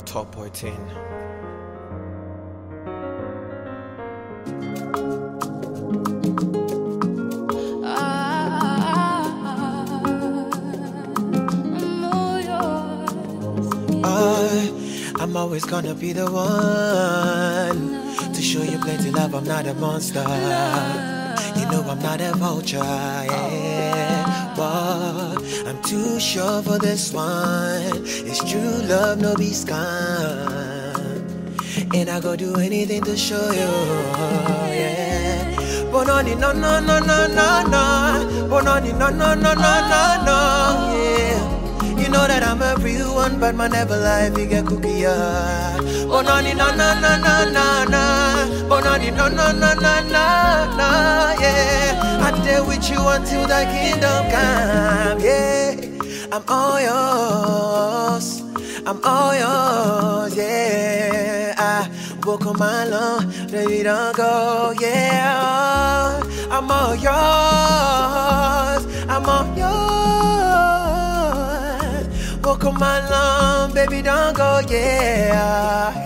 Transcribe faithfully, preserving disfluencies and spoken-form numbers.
Top Boy Tin. I'm always gonna be the one to show you plenty love. I'm not a monster. You know I'm not a vulture. Yeah, but I'm too sure for this one. It's true love, no be scam. And I go do anything to show you. Yeah. Bononi no no no no no no. Bononi no no no no no no. Yeah. You know that I'm a real one, but my never lie, you get cookie, yeah. Oh, no, no, no, no, no, no, no. Oh, no, no, no, no, no, no, no, yeah. I'm there with you until the kingdom come, yeah. I'm all yours, I'm all yours, yeah. I walk on my lawn, baby, don't go, yeah. I'm all yours, I'm all yours. Walk on my lawn, baby, don't go, yeah.